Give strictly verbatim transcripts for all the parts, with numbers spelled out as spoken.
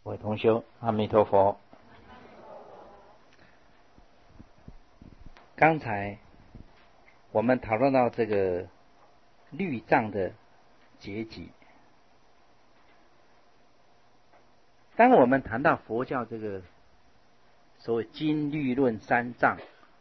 各位同修，阿弥陀佛。刚才我们讨论到这个律藏的结集。当我们谈到佛教这个所谓经律论三藏，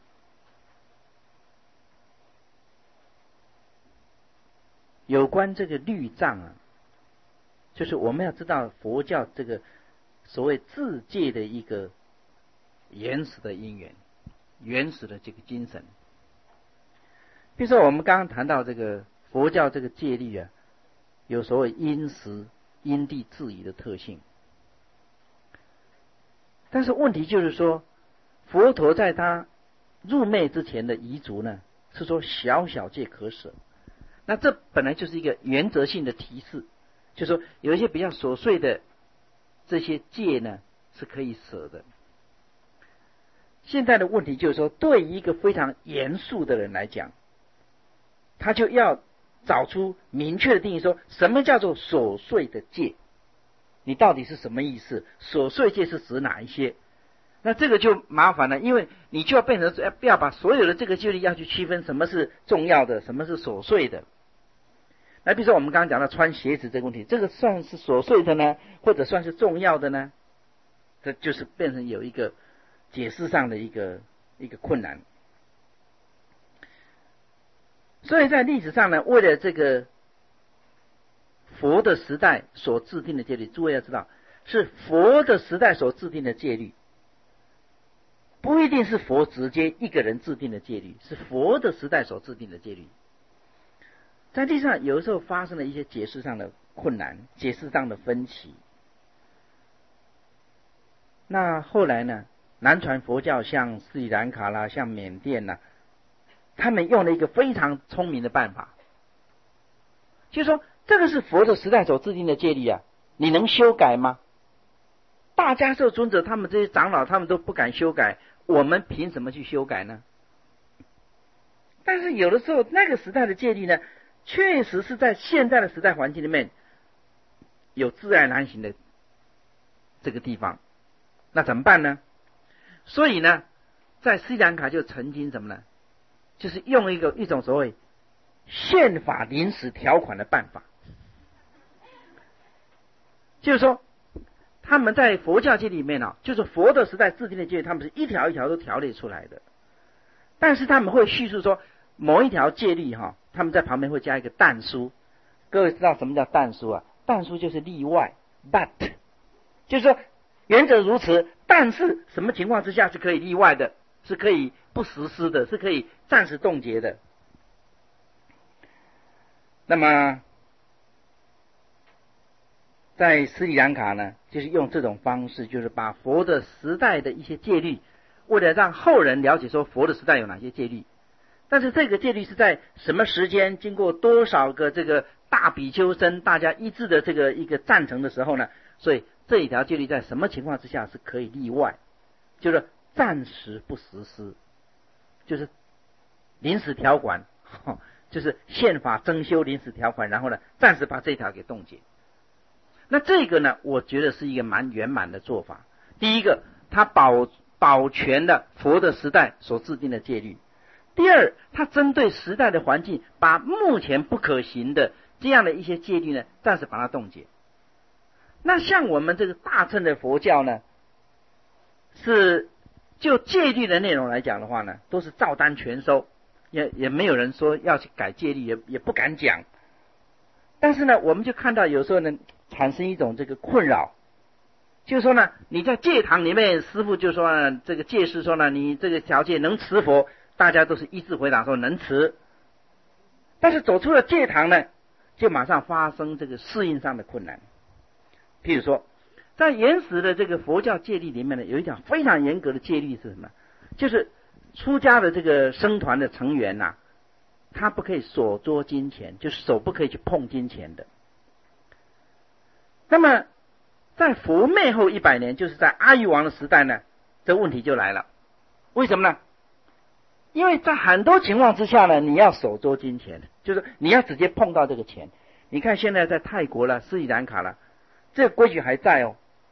有关这个律藏啊，就是我们要知道佛教这个所谓自戒的一个原始的因缘，原始的这个精神。比如说我们刚刚谈到这个佛教这个戒律啊，有所谓因时因地制宜的特性。但是问题就是说，佛陀在他入灭之前的遗嘱呢，是说小小戒可舍。那这本来就是一个原则性的提示，就是说有一些比较琐碎的这些戒呢是可以舍的。现在的问题就是说，对一个非常严肃的人来讲，他就要找出明确的定义，说什么叫做琐碎的戒，你到底是什么意思？琐碎戒是指哪一些？那这个就麻烦了，因为你就要变成要要把所有的这个戒律要去区分什么是重要的，什么是琐碎的。那比如说我们刚刚讲到穿鞋子这个问题，这个算是琐碎的呢，或者算是重要的呢？这就是变成有一个解释上的一个一个困难。所以在历史上呢，为了这个佛的时代所制定的戒律，诸位要知道，是佛的时代所制定的戒律，不一定是佛直接一个人制定的戒律，是佛的时代所制定的戒律。在历史上有时候发生了一些解释上的困难，解释上的分歧。那后来呢，南传佛教像斯里兰卡啦，像缅甸啦，他们用了一个非常聪明的办法，就是说这个是佛的时代所制定的戒律啊，你能修改吗？大迦叶尊者他们这些长老他们都不敢修改，我们凭什么去修改呢？但是有的时候那个时代的戒律呢，确实是在现在的时代环境里面有自然难行的这个地方，那怎么办呢？所以呢，在斯里兰卡就曾经什么呢？就是用一个一种所谓宪法临时条款的办法，就是说他们在佛教界里面啊，就是佛的时代制定的戒律，他们是一条一条都条列出来的。但是他们会叙述说某一条戒律哈，他们在旁边会加一个但书。各位知道什么叫但书啊？但书就是例外 ，but， 就是说原则如此，但是什么情况之下是可以例外的，是可以不实施的，是可以暂时冻结的。那么在斯里兰卡呢，就是用这种方式，就是把佛的时代的一些戒律，为了让后人了解说佛的时代有哪些戒律，但是这个戒律是在什么时间，经过多少个这个大比丘僧大家一致的这个一个赞成的时候呢，所以这一条戒律在什么情况之下是可以例外，就是暂时不实施，就是临时条款，就是宪法增修临时条款，然后呢暂时把这一条给冻结。那这个呢，我觉得是一个蛮圆满的做法。第一个，它保保全了佛的时代所制定的戒律；第二，它针对时代的环境，把目前不可行的这样的一些戒律呢，暂时把它冻结。那像我们这个大乘的佛教呢，是就戒律的内容来讲的话呢，都是照单全收，也也没有人说要去改戒律，也也不敢讲。但是呢，我们就看到有时候呢，产生一种这个困扰，就是说呢，你在戒堂里面，师父就说呢，这个戒师说呢，你这个条件能持佛，大家都是一致回答说能持。但是走出了戒堂呢，就马上发生这个适应上的困难。譬如说，在原始的这个佛教戒律里面呢，有一条非常严格的戒律是什么？就是出家的这个僧团的成员呐、啊，他不可以所捉金钱，就是手不可以去碰金钱的。那么在佛灭后一百年，就是在阿育王的时代呢，这问题就来了。为什么呢？因为在很多情况之下呢，你要手捉金钱，就是你要直接碰到这个钱。你看现在在泰国了、斯里兰卡了，这个规矩还在哦。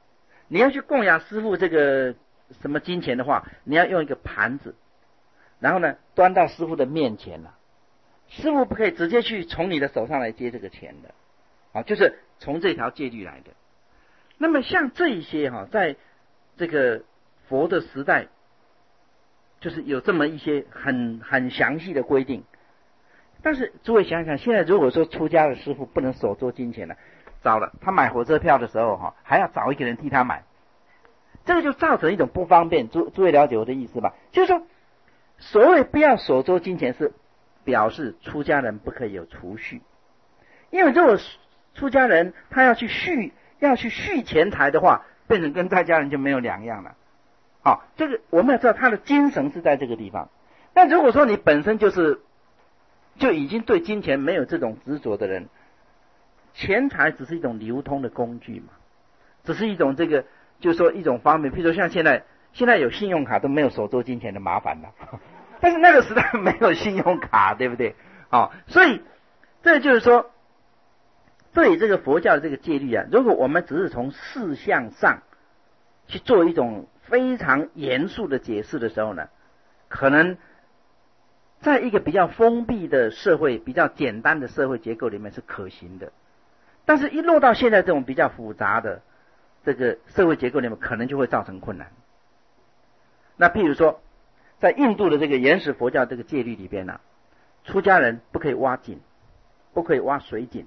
你要去供养师父这个什么金钱的话，你要用一个盘子，然后呢端到师父的面前了，师父不可以直接去从你的手上来接这个钱的，啊，就是从这条戒律来的。那么像这一些哈、啊，在这个佛的时代，就是有这么一些很很详细的规定。但是诸位想想，现在如果说出家的师父不能手捉金钱了，糟了，他买火车票的时候哈，还要找一个人替他买，这个就造成一种不方便。诸诸位了解我的意思吧？就是说，所谓不要手捉金钱，是表示出家人不可以有储蓄，因为如果出家人他要去续要去续钱财的话，变成跟在家人就没有两样了。好，这个我们要知道他的精神是在这个地方。但如果说你本身就是就已经对金钱没有这种执着的人，钱财只是一种流通的工具嘛，只是一种这个就是说一种方面。譬如说像现在现在有信用卡都没有手捉金钱的麻烦了，但是那个时代没有信用卡，对不对？哦，所以这就是说，对这个佛教的这个戒律啊，如果我们只是从事项上去做一种非常严肃的解释的时候呢，可能在一个比较封闭的社会、比较简单的社会结构里面是可行的，但是一落到现在这种比较复杂的这个社会结构里面，可能就会造成困难。那譬如说，在印度的这个原始佛教这个戒律里边呢、啊，出家人不可以挖井，不可以挖水井。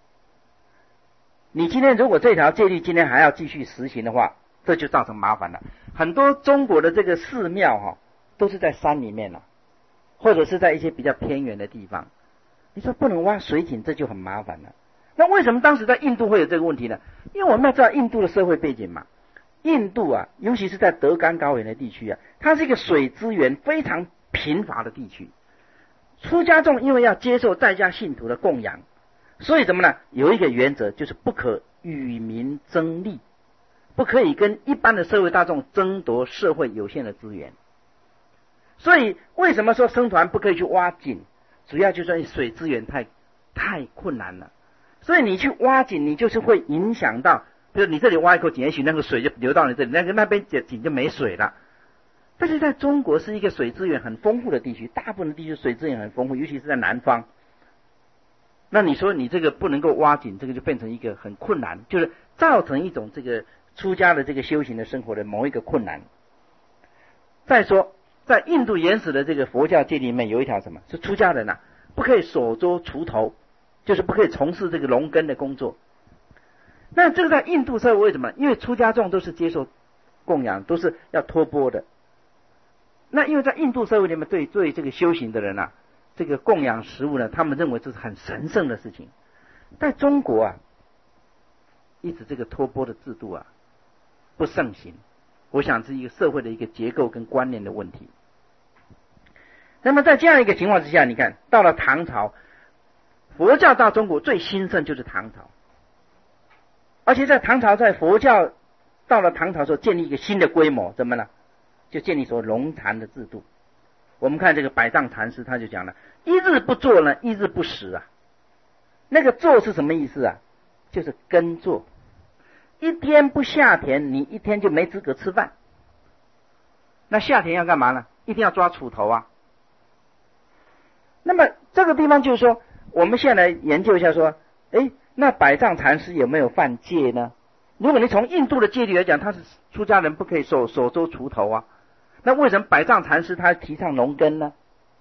你今天如果这条戒律今天还要继续实行的话，这就造成麻烦了。很多中国的这个寺庙哈、啊，都是在山里面了、啊，或者是在一些比较偏远的地方。你说不能挖水井，这就很麻烦了。那为什么当时在印度会有这个问题呢？因为我们要知道印度的社会背景嘛。印度啊，尤其是在德干高原的地区啊，它是一个水资源非常贫乏的地区。出家众因为要接受在家信徒的供养，所以怎么呢？有一个原则，就是不可与民争利，不可以跟一般的社会大众争夺社会有限的资源。所以为什么说僧团不可以去挖井？主要就是水资源太太困难了。所以你去挖井，你就是会影响到，比如你这里挖一口井，也许那个水就流到你这里，那个那边井就没水了。但是在中国是一个水资源很丰富的地区，大部分的地区水资源很丰富，尤其是在南方。那你说你这个不能够挖井，这个就变成一个很困难，就是造成一种这个出家的这个修行的生活的某一个困难。再说，在印度原始的这个佛教界里面有一条什么？是出家人啊，不可以手捉锄头，就是不可以从事这个农耕的工作。那这个在印度社会为什么？因为出家众都是接受供养，都是要托钵的。那因为在印度社会里面，对对这个修行的人啊，这个供养食物呢，他们认为这是很神圣的事情。在中国啊，一直这个托钵的制度啊不盛行，我想是一个社会的一个结构跟观念的问题。那么在这样一个情况之下，你看到了唐朝，佛教到中国最兴盛就是唐朝，而且在唐朝，在佛教到了唐朝时候建立一个新的规模，怎么呢？就建立所谓农禅的制度。我们看这个百丈禅师他就讲了，一日不做呢，一日不食啊。那个做是什么意思啊？就是耕作，一天不下田，你一天就没资格吃饭。那下田要干嘛呢？一定要抓锄头啊。那么这个地方就是说，我们现在来研究一下说，诶，那百丈禅师有没有犯戒呢？如果你从印度的戒律来讲，他是出家人不可以手手捉锄头啊，那为什么百丈禅师他提倡农耕呢？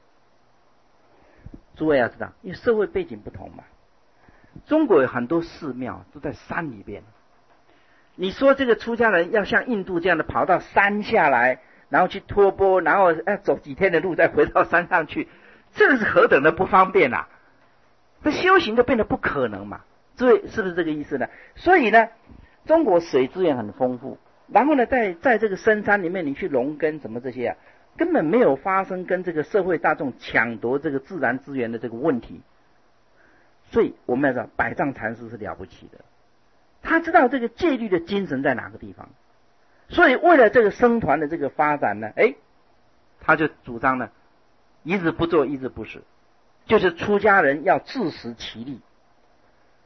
诸位要知道，因为社会背景不同嘛。中国有很多寺庙都在山里边，你说这个出家人要像印度这样的跑到山下来，然后去托钵，然后要走几天的路再回到山上去，这个是何等的不方便啊！这修行就变得不可能嘛。诸位是不是这个意思呢？所以呢，中国水资源很丰富，然后呢，在在这个深山里面，你去农耕什么这些啊，根本没有发生跟这个社会大众抢夺这个自然资源的这个问题。所以我们要知道，百丈禅师是了不起的，他知道这个戒律的精神在哪个地方，所以为了这个僧团的这个发展呢，哎，他就主张呢，一日不做，一日不食，就是出家人要自食其力。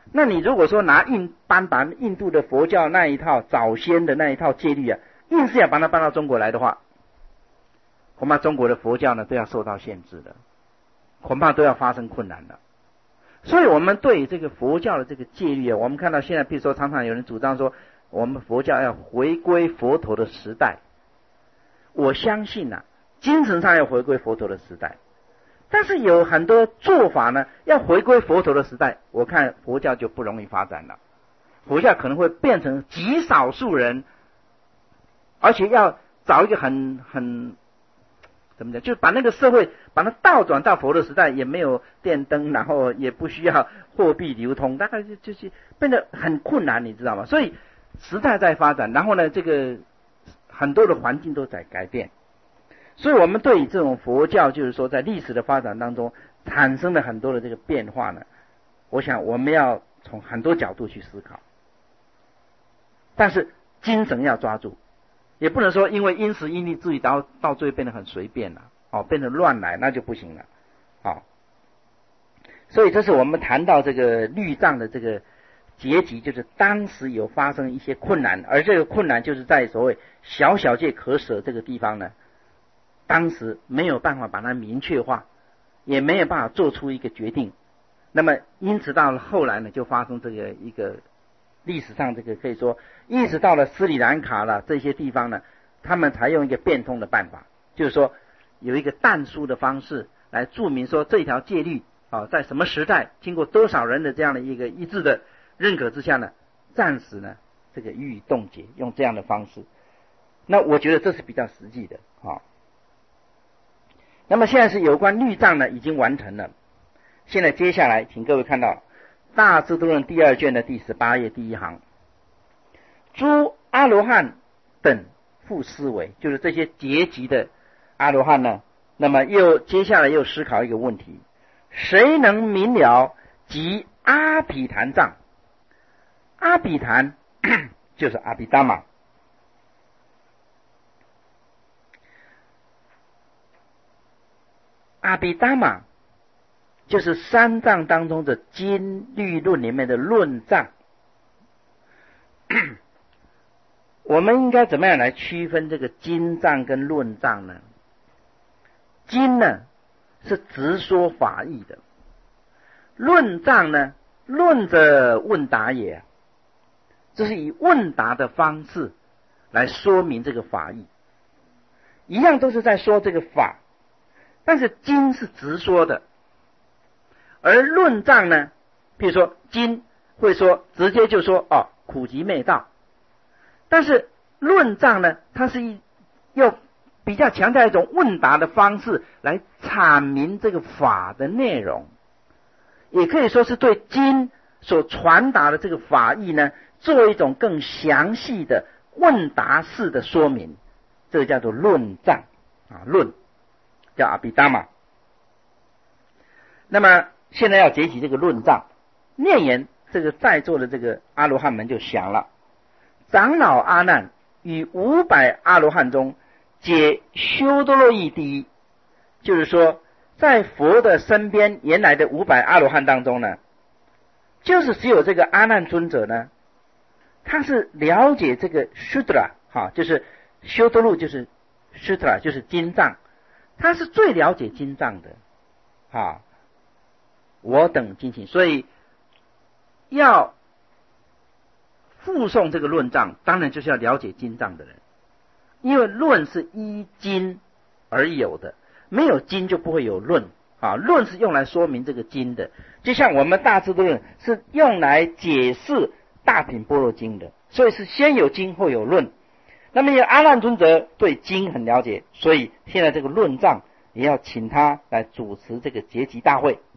那你如果说拿印搬把印度的佛教那一套早先的那一套戒律啊，硬是要把它搬到中国来的话，恐怕中国的佛教呢都要受到限制的，恐怕都要发生困难的。所以我们对这个佛教的这个戒律啊，我们看到现在比如说常常有人主张说我们佛教要回归佛陀的时代，我相信啊，精神上要回归佛陀的时代，但是有很多做法呢要回归佛陀的时代，我看佛教就不容易发展了。佛教可能会变成极少数人，而且要找一个很很怎么讲，就是把那个社会把它倒转到佛的时代，也没有电灯，然后也不需要货币流通，大概就就是变得很困难，你知道吗？所以时代在发展，然后呢这个很多的环境都在改变，所以我们对这种佛教就是说在历史的发展当中产生了很多的这个变化呢，我想我们要从很多角度去思考，但是精神要抓住，也不能说因为因时因地制宜到到最后变得很随便了，哦，变成乱来，那就不行了，哦。所以这是我们谈到这个律藏的这个结集，就是当时有发生一些困难，而这个困难就是在所谓小小戒可舍这个地方呢，当时没有办法把它明确化，也没有办法做出一个决定，那么因此到了后来呢，就发生这个一个历史上这个可以说一直到了斯里兰卡了这些地方呢，他们才用一个变通的办法，就是说有一个但书的方式来注明说这条戒律啊，在什么时代经过多少人的这样的一个一致的认可之下呢，暂时呢这个予以冻结，用这样的方式。那我觉得这是比较实际的啊。那么现在是有关律藏呢已经完成了，现在接下来请各位看到大智度论第二卷的第十八页第一行，诸阿罗汉等复思维，就是这些结集的阿罗汉呢，那么又接下来又思考一个问题，谁能明了即阿毗昙藏？阿毗昙就是阿毗达玛，阿毗达玛就是三藏当中的经律论里面的论藏。我们应该怎么样来区分这个经藏跟论藏呢？经呢是直说法义的，论藏呢论者问答也，这是以问答的方式来说明这个法义，一样都是在说这个法，但是经是直说的，而论藏呢，譬如说经会说直接就说哦苦集灭道，但是论藏呢，它是一又比较强调一种问答的方式来阐明这个法的内容，也可以说是对经所传达的这个法义呢，做一种更详细的问答式的说明，这个叫做论藏啊，论叫阿毗达玛。那么现在要结集这个论藏，念言这个在座的这个阿罗汉们就想了，长老阿难与五百阿罗汉中，皆修多罗夷第一，就是说在佛的身边原来的五百阿罗汉当中呢，就是只有这个阿难尊者呢，他是了解这个 Shudra 哈，就是修多罗就是 Shudra 就是经藏，他是最了解经藏的啊。我等精勤，所以要附送这个论藏，当然就是要了解经藏的人，因为论是依经而有的，没有经就不会有论啊。论是用来说明这个经的，就像我们大智度论是用来解释大品般若经的，所以是先有经后有论。那么因为阿难尊者对经很了解，所以现在这个论藏也要请他来主持这个结集大会。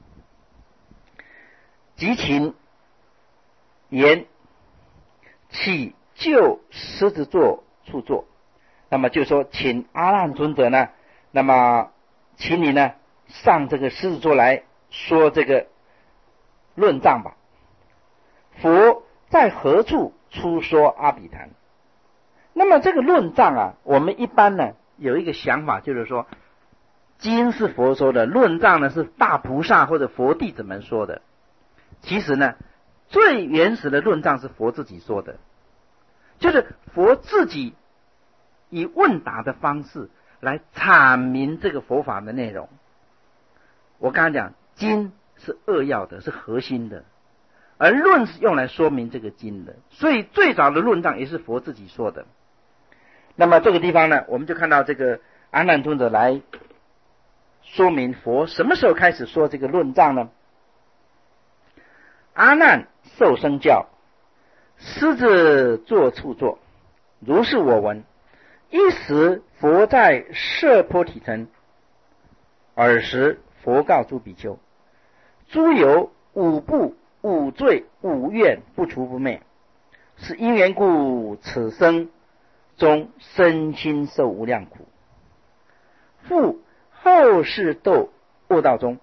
即请言起就狮子座处坐，那么就说请阿难尊者呢，那么请你呢上这个狮子座来说这个论藏吧。佛在何处出说阿毗昙？那么这个论藏啊，我们一般呢有一个想法，就是说经是佛说的，论藏呢是大菩萨或者佛弟子们说的。其实呢， 最原始的论藏是佛自己说的，就是佛自己以问答的方式来阐明这个佛法的内容。我刚刚讲经是扼要的，是核心的，而论是用来说明这个经的，所以最早的论藏也是佛自己说的。那么这个地方呢，我们就看到这个阿难尊者来说明佛什么时候开始说这个论藏呢？阿难受生教，狮子坐处坐，如是我闻。一时佛在舍波提城，尔时佛告诸比丘：诸有五部五罪五愿不除不灭，是因缘故，此生中身心受无量苦。复后世堕恶道中。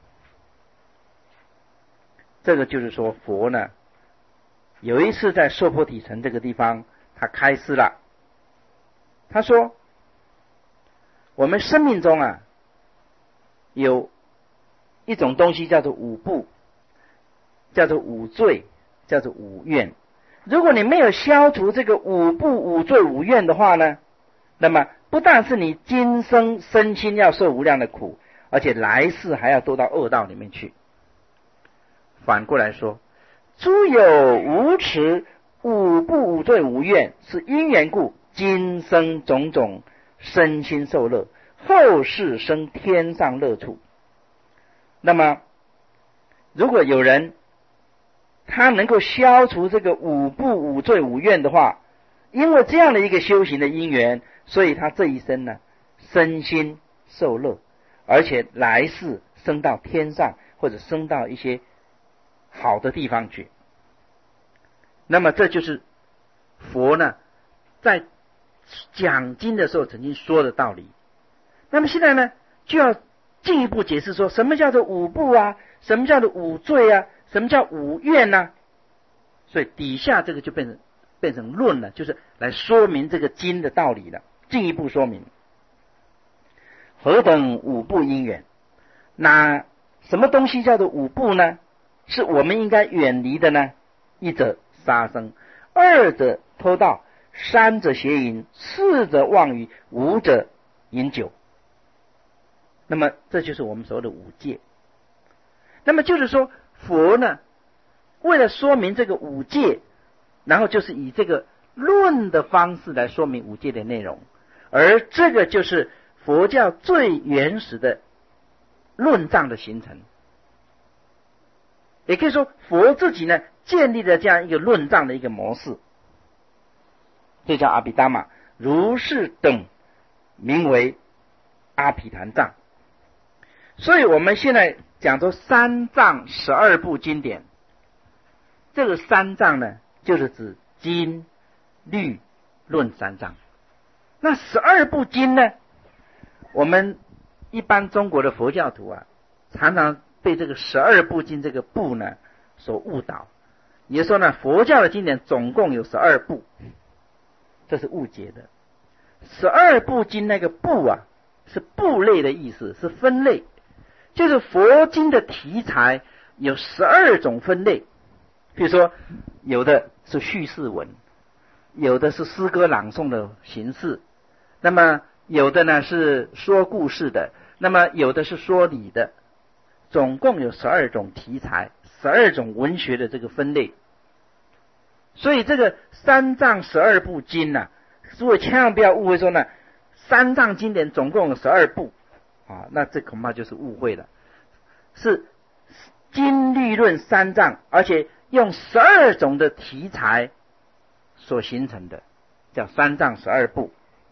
这个就是说佛呢，有一次在舍波提城这个地方，他开示了。他说，我们生命中啊，有一种东西叫做五部，叫做五罪，叫做五愿。如果你没有消除这个五部五罪五愿的话呢，那么不但是你今生身心要受无量的苦，而且来世还要堕到恶道里面去。反过来说，诸有无持五部五罪五愿，是因缘故，今生种种身心受乐，后世生天上乐处。那么如果有人他能够消除这个五部五罪五愿的话，因为这样的一个修行的因缘，所以他这一生呢身心受乐，而且来世升到天上，或者升到一些好的地方去。那么这就是佛呢在讲经的时候曾经说的道理。那么现在呢就要进一步解释说，什么叫做五部啊，什么叫做五罪啊，什么叫五愿呢？所以底下这个就变成变成论了，就是来说明这个经的道理了。进一步说明何等五部因缘。那什么东西叫做五部呢？是我们应该远离的呢？一者杀生，二者偷盗，三者邪淫，四者妄语，五者饮酒。那么这就是我们所谓的五戒。那么就是说佛呢为了说明这个五戒，然后就是以这个论的方式来说明五戒的内容，而这个就是佛教最原始的论藏的形成。也可以说佛自己呢建立了这样一个论藏的一个模式，这叫阿毗达玛，如是等名为阿毗昙藏。所以我们现在讲说三藏十二部经典，这个三藏呢就是指经律论三藏。那十二部经呢，我们一般中国的佛教徒啊常常被这个十二部经这个部呢所误导，也就是说呢佛教的经典总共有十二部，这是误解的。十二部经那个部啊是部类的意思，是分类，就是佛经的题材有十二种分类。比如说有的是叙事文，有的是诗歌朗诵的形式，那么有的呢是说故事的，那么有的是说理的，总共有十二种题材，十二种文学的这个分类。所以这个三藏十二部经啊，诸位千万不要误会说呢三藏经典总共有十二部啊，那这恐怕就是误会了。是经律论三藏，而且用十二种的题材所形成的，叫三藏十二部。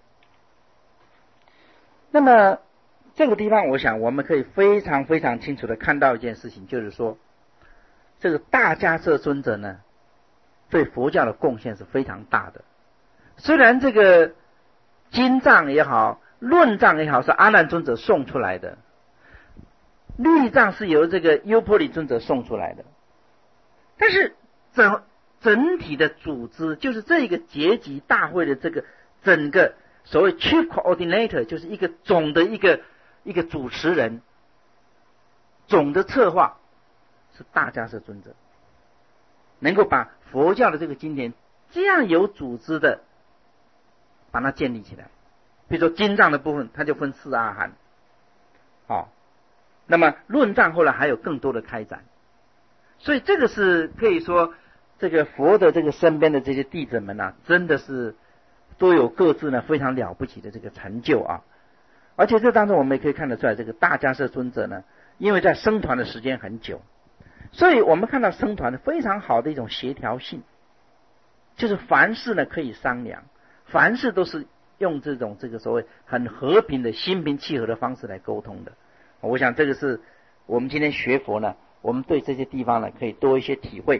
那么这个地方我想我们可以非常非常清楚的看到一件事情，就是说这个大迦叶尊者呢对佛教的贡献是非常大的。虽然这个经藏也好，论藏也好是阿难尊者送出来的，律藏是由这个优婆离尊者送出来的，但是整整体的组织，就是这个结集大会的这个整个所谓 chief coordinator， 就是一个总的一个一个主持人，总的策划是大迦叶尊者。 能够把佛教的这个经典这样有组织的把它建立起来。比如说经藏的部分，它就分四阿含，好，那么论藏后来还有更多的开展，所以这个是可以说，这个佛的这个身边的这些弟子们啊，真的是都有各自呢非常了不起的这个成就啊。而且这当中我们也可以看得出来，这个大迦叶尊者呢，因为在僧团的时间很久，所以我们看到僧团的非常好的一种协调性，就是凡事呢可以商量，凡事都是用这种这个所谓很和平的心平气和的方式来沟通的。我想这个是我们今天学佛呢，我们对这些地方呢可以多一些体会。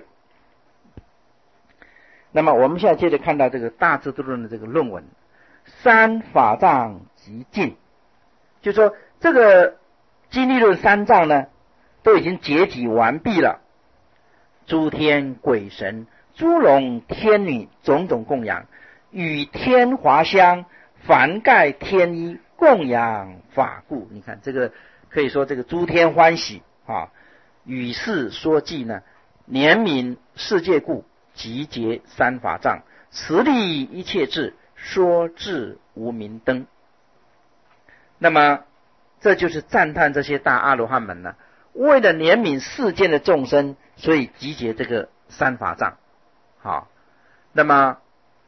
那么我们现在接着看到这个大智度论的这个论文，三法藏极尽，就说这个经律论三藏呢都已经结集完毕了，诸天鬼神、诸龙天女种种供养，与天华香，凡盖天衣，供养法故。你看这个可以说这个诸天欢喜啊，与世说记呢，怜悯世界故，集结三法藏，慈利一切智，说智无明灯。那么这就是赞叹这些大阿罗汉们呢，为了怜悯世间的众生，所以集结这个三法藏。好，那么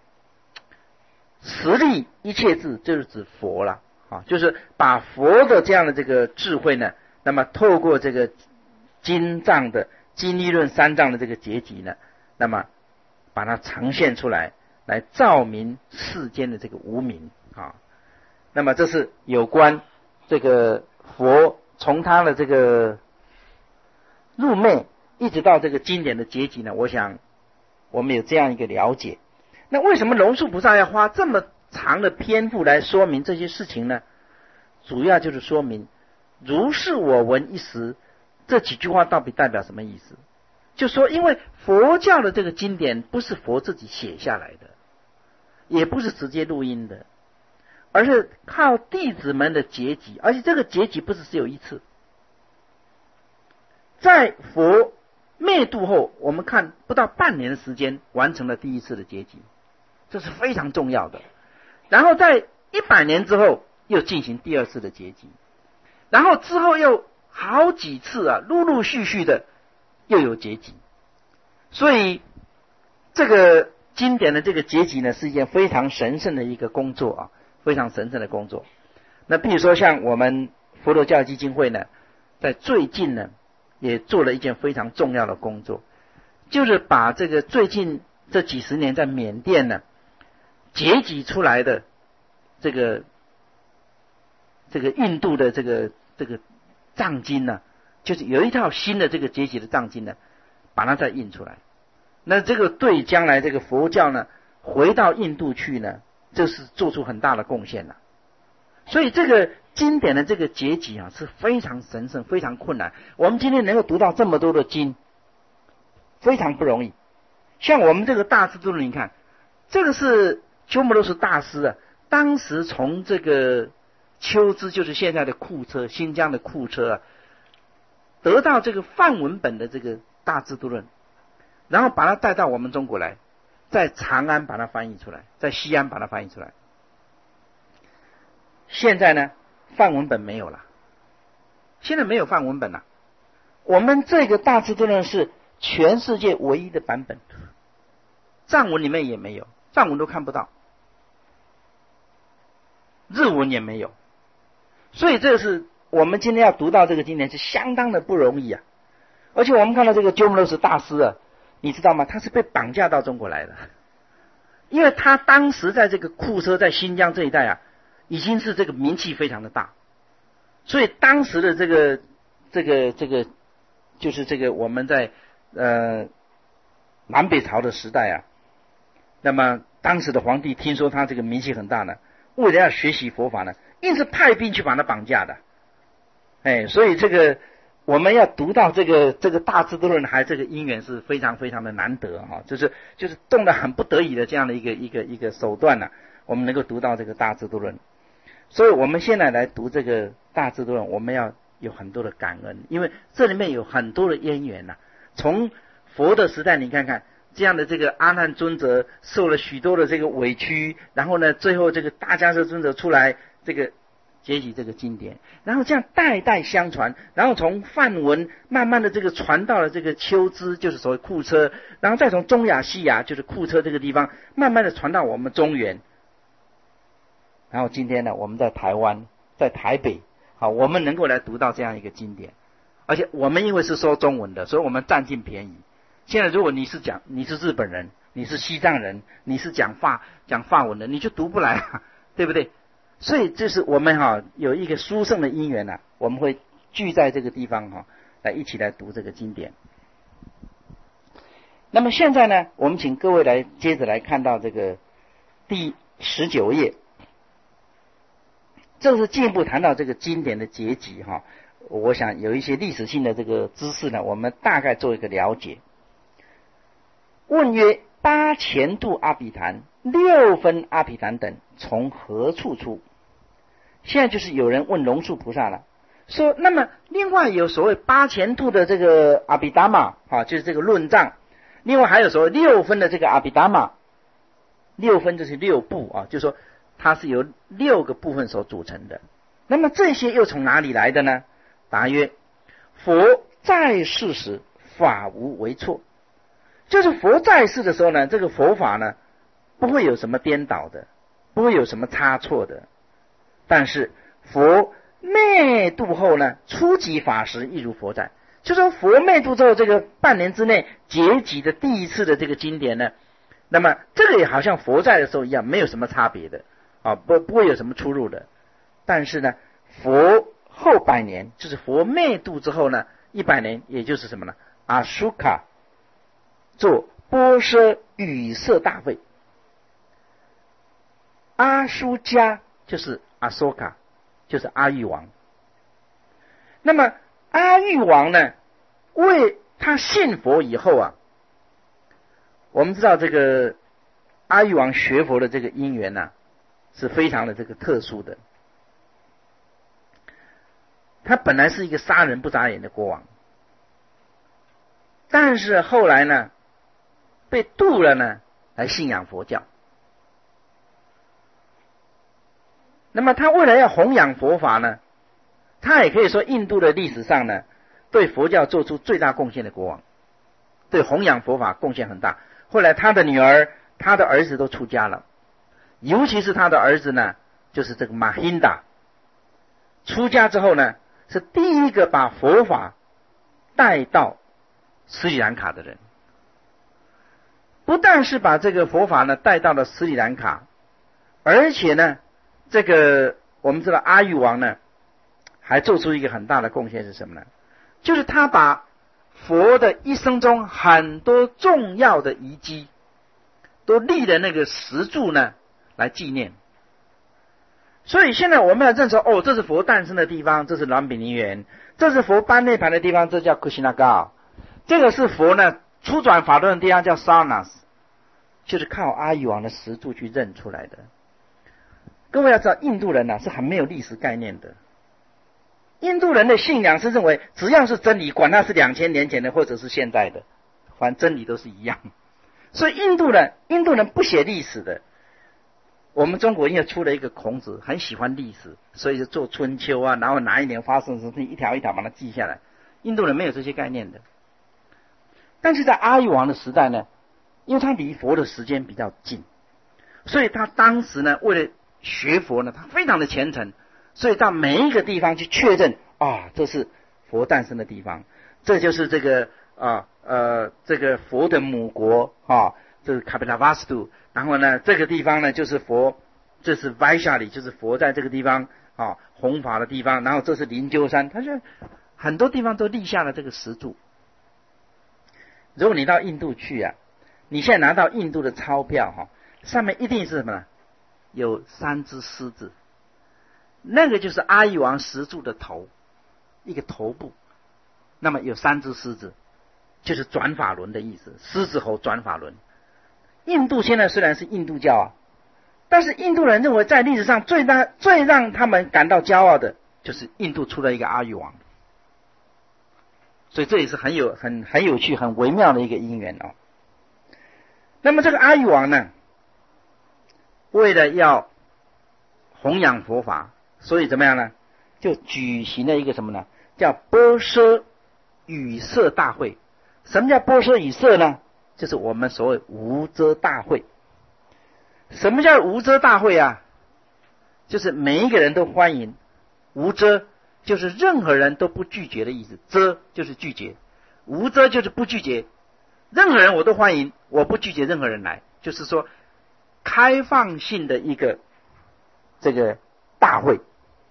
慈利一切智就是指佛了啊，就是把佛的这样的这个智慧呢，那么透过这个经藏的经律论三藏的这个结集呢，那么把它呈现出来，来照明世间的这个无明啊。那么这是有关这个佛从他的这个入昧一直到这个经典的结集呢，我想我们有这样一个了解。那为什么龙树菩萨要花这么长的篇幅来说明这些事情呢？主要就是说明如是我闻一时这几句话到底代表什么意思。就说因为佛教的这个经典不是佛自己写下来的，也不是直接录音的，而是靠弟子们的结集，而且这个结集不是只有一次。在佛灭度后，我们看不到半年的时间完成了第一次的结集，这是非常重要的。然后在一百年之后又进行第二次的结集，然后之后又好几次啊，陆陆续续的又有结集。所以这个经典的这个结集呢，是一件非常神圣的一个工作啊，非常神圣的工作。那比如说像我们佛陀教育基金会呢，在最近呢也做了一件非常重要的工作，就是把这个最近这几十年在缅甸呢结集出来的这个这个印度的这个这个藏经呢，就是有一套新的这个结集的藏经呢，把它再印出来。那这个对将来这个佛教呢回到印度去呢，这是做出很大的贡献了。所以这个经典的这个结集啊是非常神圣，非常困难。我们今天能够读到这么多的经，非常不容易。像我们这个大智度论，你看这个是鸠摩罗什大师啊，当时从这个秋支，就是现在的库车，新疆的库车啊，得到这个梵文本的这个大智度论，然后把它带到我们中国来，在长安把它翻译出来，在西安把它翻译出来。现在呢梵文本没有了，现在没有梵文本了。我们这个大智度论是全世界唯一的版本，藏文里面也没有，藏文都看不到，日文也没有。所以这是我们今天要读到这个经典是相当的不容易啊。而且我们看到这个鸠摩罗什大师啊，你知道吗？他是被绑架到中国来的，因为他当时在这个库车，在新疆这一带啊，已经是这个名气非常的大，所以当时的这个这个这个就是这个我们在呃南北朝的时代啊，那么当时的皇帝听说他这个名气很大呢，为了要学习佛法呢，硬是派兵去把他绑架的。哎，所以这个我们要读到这个这个大智度论，还这个因缘是非常非常的难得哈、哦，就是就是动了很不得已的这样的一个一个一个手段呢、啊，我们能够读到这个大智度论。所以我们现在来读这个大智度论，我们要有很多的感恩，因为这里面有很多的因缘呐、啊。从佛的时代，你看看这样的这个阿难尊者受了许多的这个委屈，然后呢，最后这个大迦叶尊者出来，这个结集这个经典，然后这样代代相传，然后从梵文慢慢的这个传到了这个秋支，就是所谓库车，然后再从中亚西亚，就是库车这个地方，慢慢的传到我们中原。然后今天呢，我们在台湾，在台北，好，我们能够来读到这样一个经典，而且我们因为是说中文的，所以我们占尽便宜。现在如果你是讲你是日本人，你是西藏人，你是讲法讲法文的，你就读不来啊，对不对？所以这是我们哈、啊、有一个殊胜的因缘呐、啊，我们会聚在这个地方哈、啊，来一起来读这个经典。那么现在呢，我们请各位来接着来看到这个第十九页。这是进一步谈到这个经典的结集哈，我想有一些历史性的这个知识呢，我们大概做一个了解。问曰：八前度阿毗昙、六分阿毗昙等从何处出？现在就是有人问龙树菩萨了，说那么另外有所谓八前度的这个阿毗达玛啊，就是这个论藏，另外还有所谓六分的这个阿毗达玛，六分就是六部啊，就是说它是由六个部分所组成的。那么这些又从哪里来的呢？答曰：佛在世时法无为错，就是佛在世的时候呢，这个佛法呢不会有什么颠倒的，不会有什么差错的。但是佛灭度后呢，初级法时亦如佛在，就说佛灭度之后这个半年之内结集的第一次的这个经典呢，那么这个也好像佛在的时候一样，没有什么差别的啊，不不会有什么出入的。但是呢，佛后百年，就是佛灭度之后呢，一百年，也就是什么呢？阿舒卡做波奢语色大会，阿舒迦就是阿索卡，就是阿育王。那么阿育王呢，为他信佛以后啊，我们知道这个阿育王学佛的这个因缘啊，是非常的这个特殊的。他本来是一个杀人不眨眼的国王，但是后来呢，被渡了呢，来信仰佛教。那么他为了要弘扬佛法呢，他也可以说印度的历史上呢，对佛教做出最大贡献的国王，对弘扬佛法贡献很大。后来他的女儿、他的儿子都出家了，尤其是他的儿子呢，就是这个马欣达，出家之后呢，是第一个把佛法带到斯里兰卡的人。不但是把这个佛法呢带到了斯里兰卡，而且呢，这个我们知道阿育王呢，还做出一个很大的贡献是什么呢？就是他把佛的一生中很多重要的遗迹，都立了那个石柱呢，来纪念。所以现在我们要认识哦，这是佛诞生的地方，这是蓝比尼园；这是佛般涅盘的地方，这叫库西纳嘎；这个是佛呢初转法轮的地方，叫 Sarnas， 就是靠阿育王的石柱去认出来的。各位要知道，印度人呢、啊、是很没有历史概念的。印度人的信仰是认为，只要是真理，管它是两千年前的或者是现在的，反正真理都是一样。所以印度人，印度人不写历史的。我们中国因为出了一个孔子，很喜欢历史，所以就做春秋啊，然后哪一年发生什么，一条一条把它记下来。印度人没有这些概念的。但是在阿育王的时代呢，因为他离佛的时间比较近，所以他当时呢，为了学佛呢，他非常的虔诚，所以到每一个地方去确认啊，这是佛诞生的地方，这就是这个啊呃这个佛的母国啊，这是卡皮拉瓦斯杜。然后呢，这个地方呢就是佛，这是 Vaishali， 就是佛在这个地方啊弘法的地方。然后这是灵鹫山，他就很多地方都立下了这个石柱。如果你到印度去啊，你现在拿到印度的钞票哈、啊，上面一定是什么呢？有三只狮子，那个就是阿育王石柱的头，一个头部。那么有三只狮子，就是转法轮的意思，狮子猴转法轮。印度现在虽然是印度教啊，但是印度人认为在历史上最大最让他们感到骄傲的，就是印度出了一个阿育王。 所以这也是很有很很有趣、很微妙的一个因缘哦。那么这个阿育王呢，为了要弘扬佛法，所以怎么样呢？就举行了一个什么呢？叫钵奢语摄大会。什么叫钵奢语摄呢？就是我们所谓无遮大会。什么叫无遮大会啊？就是每一个人都欢迎。无遮就是任何人都不拒绝的意思，遮就是拒绝，无遮就是不拒绝，任何人我都欢迎，我不拒绝任何人来，就是说开放性的一个这个大会。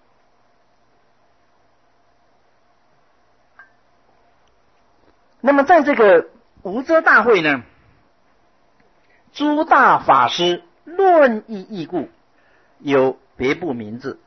那么在这个无遮大会呢，诸大法师论议义故，有别部名字。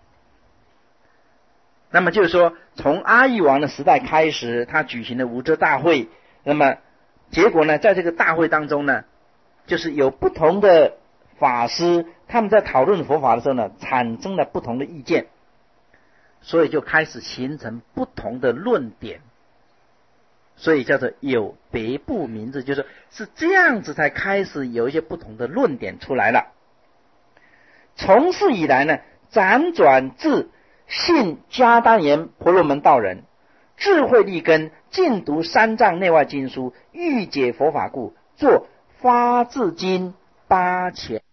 那么就是说，从阿育王的时代开始，他举行了无遮大会。那么结果呢，在这个大会当中呢，就是有不同的法师，他们在讨论佛法的时候呢，产生了不同的意见，所以就开始形成不同的论点，所以叫做有别部名字，就是是这样子才开始有一些不同的论点出来了。从事以来呢，辗转至信迦丹言婆罗门道人，智慧立根，尽读三藏内外经书，欲解佛法故，作发自经八千。